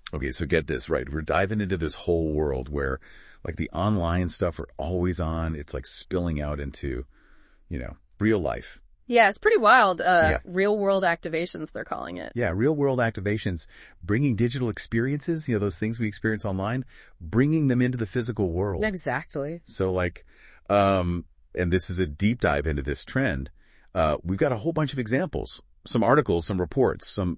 Okay, so get this, right? We're diving into this whole world where like the online stuff are always on. It's like spilling out into, real life. Yeah, it's pretty wild. Yeah. Real world activations, they're calling it. Yeah, real world activations, bringing digital experiences, those things we experience online, bringing them into the physical world. Exactly. So like, and this is a deep dive into this trend. We've got a whole bunch of examples, some articles, some reports, some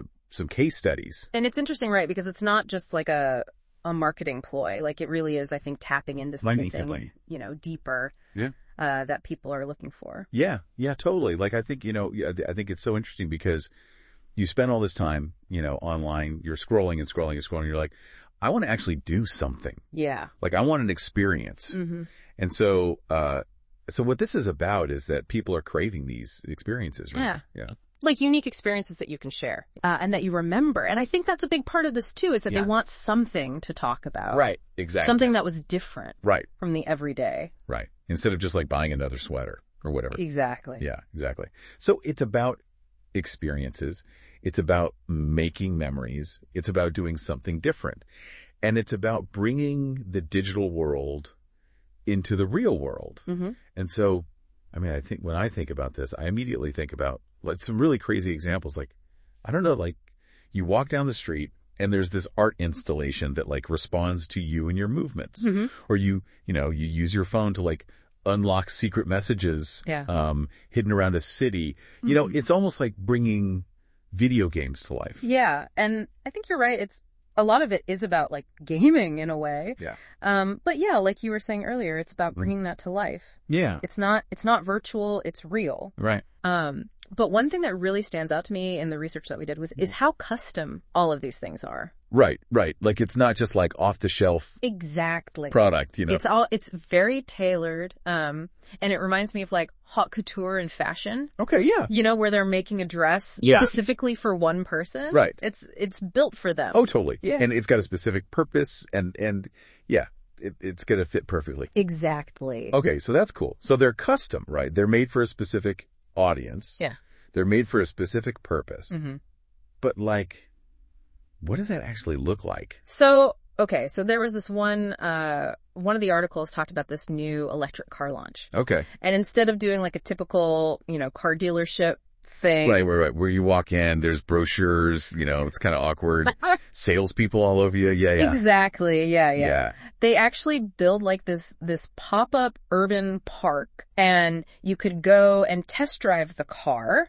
case studies. And it's interesting, right? Because it's not just like a marketing ploy. Like it really is, I think, tapping into something, deeper. Yeah. That people are looking for. Yeah, totally. Like I think, I think it's so interesting because you spend all this time, online, you're scrolling and scrolling and scrolling. You're like, I want to actually do something. Yeah. Like I want an experience. Mm-hmm. And so what this is about is that people are craving these experiences, right? Yeah. Yeah. Like unique experiences that you can share and that you remember. And I think that's a big part of this too, is that they want something to talk about. Right. Exactly. Something that was different. Right. From the everyday. Right. Instead of just like buying another sweater or whatever. Exactly. Yeah, exactly. So it's about experiences. It's about making memories. It's about doing something different. And it's about bringing the digital world into the real world. Mm-hmm. And so, I think when I think about this, I immediately think about like some really crazy examples. Like, I don't know, like you walk down the street and there's this art installation that like responds to you and your movements. Mm-hmm. Or you use your phone to like unlock secret messages, hidden around a city. Mm-hmm. It's almost like bringing video games to life. Yeah. And I think you're right. A lot of it is about like gaming in a way. Yeah. But yeah, like you were saying earlier, it's about bringing that to life. Yeah. It's not virtual, it's real. Right. But one thing that really stands out to me in the research that we did is how custom all of these things are. Right. Like it's not just like off the shelf. Exactly. Product, It's very tailored. And it reminds me of like haute couture and fashion. Okay, yeah. Where they're making a dress specifically for one person. Right. It's built for them. Oh, totally. Yeah. And it's got a specific purpose and yeah, it's going to fit perfectly. Exactly. Okay, so that's cool. So they're custom, right? They're made for a specific audience. Yeah. They're made for a specific purpose. Mm-hmm. But like, what does that actually look like? So there was this one of the articles talked about this new electric car launch. Okay. And instead of doing like a typical, car dealership thing. Right, where you walk in, there's brochures, it's kind of awkward. Salespeople all over you. Yeah. Exactly. Yeah. They actually build like this pop-up urban park and you could go and test drive the car.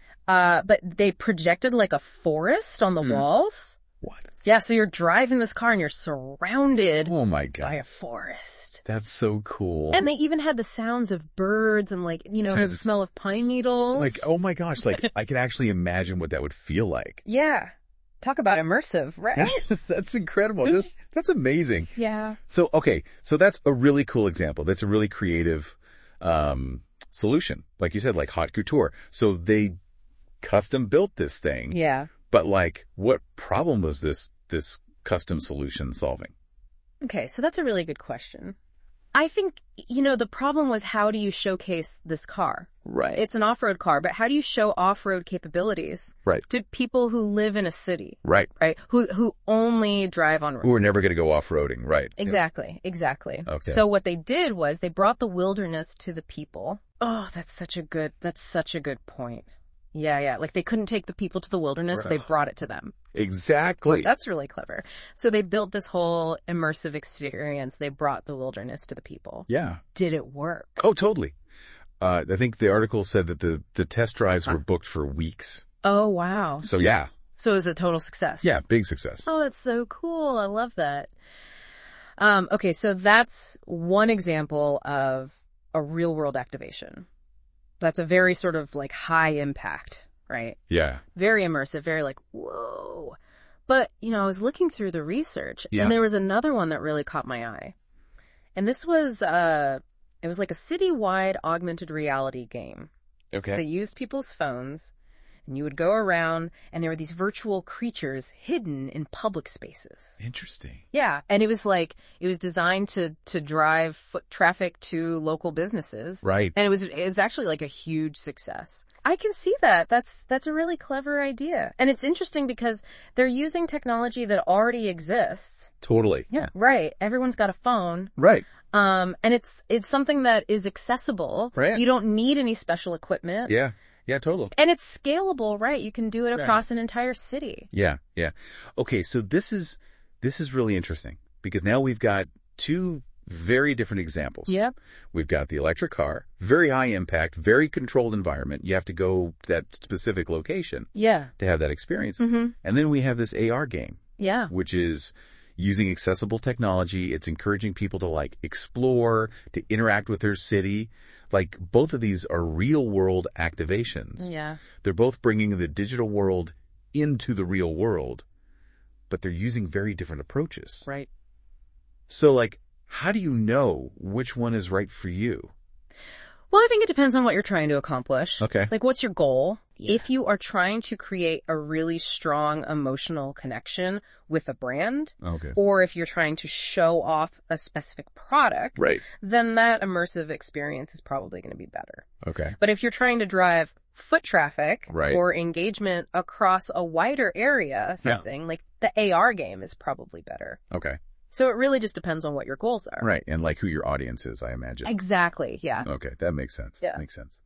But they projected like a forest on the walls. What? Yeah, so you're driving this car and you're surrounded by a forest. That's so cool. And they even had the sounds of birds and like, the smell of pine needles. Like, oh my gosh, like I can actually imagine what that would feel like. Yeah. Talk about immersive, right? That's incredible. That's amazing. Yeah. So, okay. So that's a really cool example. That's a really creative, solution. Like you said, like haute couture. So they custom built this thing. Yeah. But like, what problem was this custom solution solving? Okay, so that's a really good question. I think, the problem was how do you showcase this car? Right. It's an off-road car, but how do you show off-road capabilities? Right. To people who live in a city? Right. Right. Who only drive on road. Who are never going to go off-roading, right. Exactly. Okay. So what they did was they brought the wilderness to the people. Oh, that's such a good point. Yeah. Like they couldn't take the people to the wilderness, so they brought it to them. Exactly. That's really clever. So they built this whole immersive experience. They brought the wilderness to the people. Yeah. Did it work? Oh, totally. I think the article said that the test drives were booked for weeks. Oh, wow. So yeah. So it was a total success. Yeah, big success. Oh, that's so cool. I love that. Okay, so that's one example of a real world activation. That's a very sort of like high impact, right? Yeah. Very immersive, very like, whoa. But, I was looking through the research and there was another one that really caught my eye. And this was, it was like a citywide augmented reality game. Okay. So they used people's phones and you would go around and there were these virtual creatures hidden in public spaces. Interesting. Yeah. And it was designed to drive foot traffic to local businesses. Right. And it was actually like a huge success. I can see that. That's a really clever idea. And it's interesting because they're using technology that already exists. Totally. Yeah. Right. Everyone's got a phone. Right. And it's something that is accessible. Right. You don't need any special equipment. Yeah. Yeah, totally. And it's scalable, right? You can do it across an entire city. Yeah, yeah. Okay, so this is really interesting because now we've got two very different examples. Yep. We've got the electric car, very high impact, very controlled environment. You have to go to that specific location Yeah. to have that experience. Mm-hmm. And then we have this AR game. Yeah. Which is using accessible technology. It's encouraging people to like explore, to interact with their city. Like both of these are real world activations. Yeah. They're both bringing the digital world into the real world, but they're using very different approaches. Right. So like, how do you know which one is right for you? Well, I think it depends on what you're trying to accomplish. Okay. Like, what's your goal? Yeah. If you are trying to create a really strong emotional connection with a brand, Okay. or if you're trying to show off a specific product, Right. then that immersive experience is probably going to be better. Okay. But if you're trying to drive foot traffic Right. or engagement across a wider area, something like the AR game is probably better. Okay. So it really just depends on what your goals are. Right. And like who your audience is, I imagine. Exactly. Yeah. Okay. That makes sense. Yeah. Makes sense.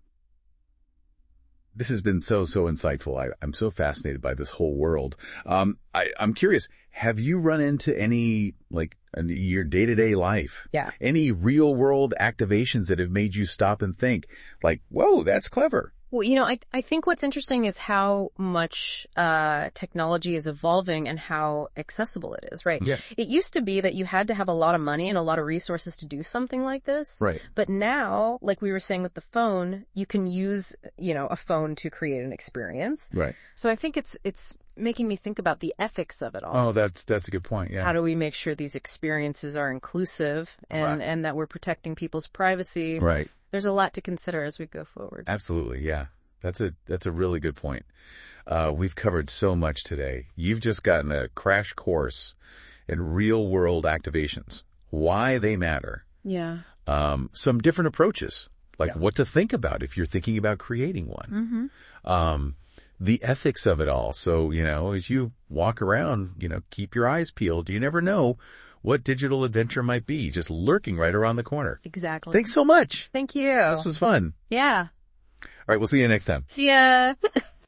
This has been so insightful. I'm so fascinated by this whole world. I'm curious, have you run into any, like, in your day-to-day life? Yeah. Any real world activations that have made you stop and think, like, whoa, that's clever? Well, you know, I think what's interesting is how much technology is evolving and how accessible it is, right? Yeah. It used to be that you had to have a lot of money and a lot of resources to do something like this. Right. But now, like we were saying with the phone, you can use, you know, a phone to create an experience. Right. So I think it's making me think about the ethics of it all. Oh, that's a good point. Yeah. How do we make sure these experiences are inclusive and that we're protecting people's privacy? Right. There's a lot to consider as we go forward. Absolutely. Yeah. That's a really good point. We've covered so much today. You've just gotten a crash course in real world activations, why they matter. Yeah. Some different approaches, like what to think about if you're thinking about creating one. Mm-hmm. The ethics of it all. So, you know, as you walk around, you know, keep your eyes peeled. You never know what digital adventure might be just lurking right around the corner. Exactly. Thanks so much. Thank you. This was fun. Yeah. All right. We'll see you next time. See ya.